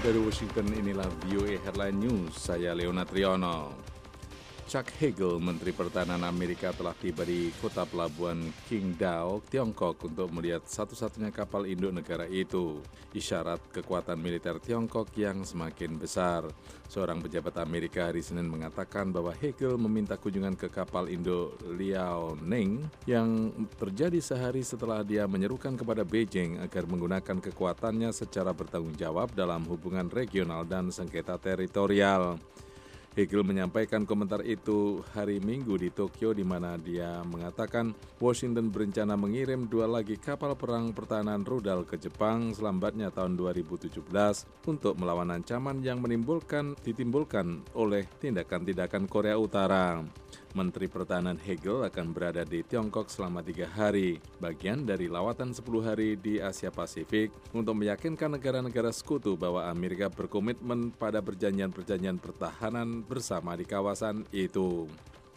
Dari Washington, inilah VOA Headline News, saya Leonard Triono. Chuck Hagel, Menteri Pertahanan Amerika, telah tiba di kota pelabuhan Qingdao, Tiongkok untuk melihat satu-satunya kapal induk negara itu. Isyarat kekuatan militer Tiongkok yang semakin besar. Seorang pejabat Amerika hari Senin mengatakan bahwa Hagel meminta kunjungan ke kapal induk Liaoning yang terjadi sehari setelah dia menyerukan kepada Beijing agar menggunakan kekuatannya secara bertanggung jawab dalam hubungan regional dan sengketa teritorial. Hagel menyampaikan komentar itu hari Minggu di Tokyo, di mana dia mengatakan Washington berencana mengirim 2 lagi kapal perang pertahanan rudal ke Jepang selambatnya tahun 2017 untuk melawan ancaman yang ditimbulkan oleh tindakan-tindakan Korea Utara. Menteri Pertahanan Hagel akan berada di Tiongkok selama 3 hari, bagian dari lawatan 10 hari di Asia Pasifik untuk meyakinkan negara-negara sekutu bahwa Amerika berkomitmen pada perjanjian-perjanjian pertahanan bersama di kawasan itu.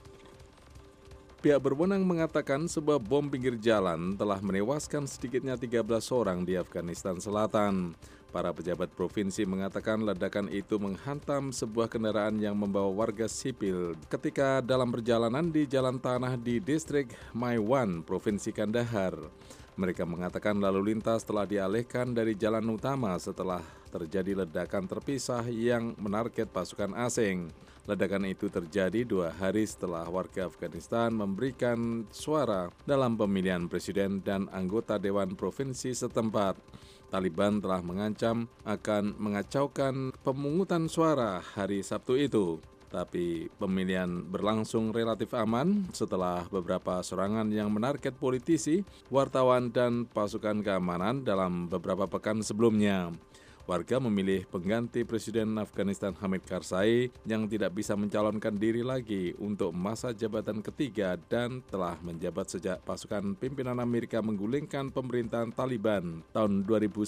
Pihak berwenang mengatakan sebuah bom pinggir jalan telah menewaskan sedikitnya 13 orang di Afghanistan Selatan. Para pejabat provinsi mengatakan ledakan itu menghantam sebuah kendaraan yang membawa warga sipil ketika dalam perjalanan di jalan tanah di distrik Maiwan, Provinsi Kandahar. Mereka mengatakan lalu lintas telah dialihkan dari jalan utama setelah terjadi ledakan terpisah yang menarget pasukan asing. Ledakan itu terjadi 2 hari setelah warga Afghanistan memberikan suara dalam pemilihan presiden dan anggota Dewan Provinsi setempat. Taliban telah mengancam akan mengacaukan pemungutan suara hari Sabtu itu. Tapi pemilihan berlangsung relatif aman setelah beberapa serangan yang menarget politisi, wartawan, dan pasukan keamanan dalam beberapa pekan sebelumnya. Warga memilih pengganti Presiden Afghanistan Hamid Karzai yang tidak bisa mencalonkan diri lagi untuk masa jabatan ketiga dan telah menjabat sejak pasukan pimpinan Amerika menggulingkan pemerintahan Taliban tahun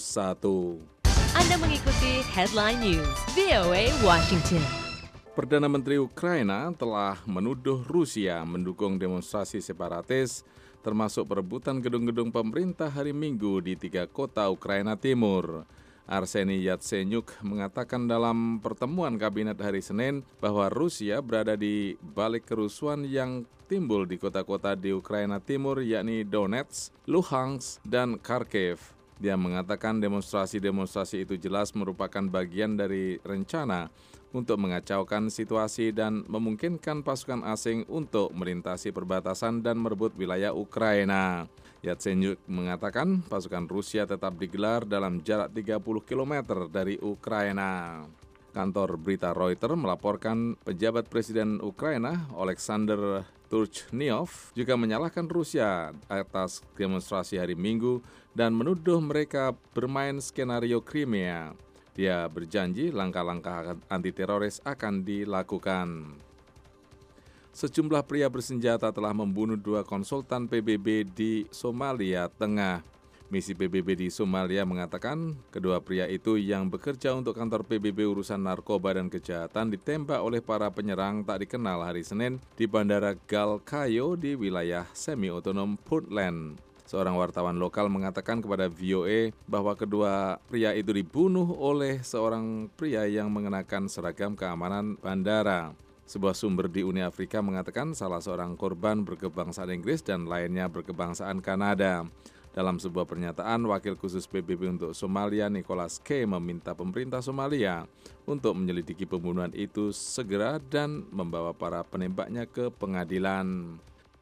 2001. Anda mengikuti Headline News, VOA Washington. Perdana Menteri Ukraina telah menuduh Rusia mendukung demonstrasi separatis, termasuk perebutan gedung-gedung pemerintah hari Minggu di 3 kota Ukraina Timur. Arseniy Yatsenyuk mengatakan dalam pertemuan kabinet hari Senin bahwa Rusia berada di balik kerusuhan yang timbul di kota-kota di Ukraina Timur, yakni Donetsk, Luhansk, dan Kharkiv. Dia mengatakan demonstrasi-demonstrasi itu jelas merupakan bagian dari rencana untuk mengacaukan situasi dan memungkinkan pasukan asing untuk melintasi perbatasan dan merebut wilayah Ukraina. Yatsenyuk mengatakan pasukan Rusia tetap digelar dalam jarak 30 km dari Ukraina. Kantor berita Reuters melaporkan pejabat Presiden Ukraina, Oleksandr Turchnyov, juga menyalahkan Rusia atas demonstrasi hari Minggu dan menuduh mereka bermain skenario Crimea. Dia berjanji langkah-langkah anti-teroris akan dilakukan. Sejumlah pria bersenjata telah membunuh 2 konsultan PBB di Somalia Tengah. Misi PBB di Somalia mengatakan kedua pria itu yang bekerja untuk kantor PBB urusan narkoba dan kejahatan ditembak oleh para penyerang tak dikenal hari Senin di Bandara Galkayo di wilayah semi-otonom Puntland. Seorang wartawan lokal mengatakan kepada VOA bahwa kedua pria itu dibunuh oleh seorang pria yang mengenakan seragam keamanan bandara. Sebuah sumber di Uni Afrika mengatakan salah seorang korban berkebangsaan Inggris dan lainnya berkebangsaan Kanada. Dalam sebuah pernyataan, Wakil Khusus PBB untuk Somalia, Nicholas K., meminta pemerintah Somalia untuk menyelidiki pembunuhan itu segera dan membawa para penembaknya ke pengadilan.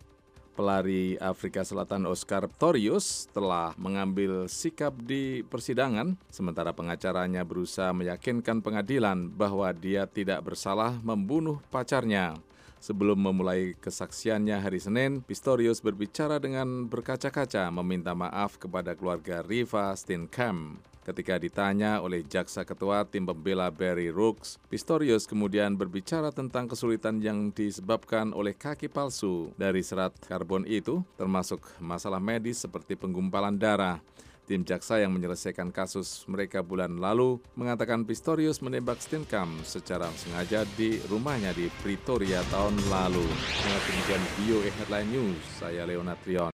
Pelari Afrika Selatan Oscar Pistorius telah mengambil sikap di persidangan, sementara pengacaranya berusaha meyakinkan pengadilan bahwa dia tidak bersalah membunuh pacarnya. Sebelum memulai kesaksiannya hari Senin, Pistorius berbicara dengan berkaca-kaca meminta maaf kepada keluarga Riva Steenkamp. Ketika ditanya oleh jaksa ketua tim pembela Barry Rooks, Pistorius kemudian berbicara tentang kesulitan yang disebabkan oleh kaki palsu dari serat karbon itu, termasuk masalah medis seperti penggumpalan darah. Tim jaksa yang menyelesaikan kasus mereka bulan lalu mengatakan Pistorius menembak Steenkamp secara sengaja di rumahnya di Pretoria tahun lalu. Demikian VOA Headline News, saya Leonard Triono.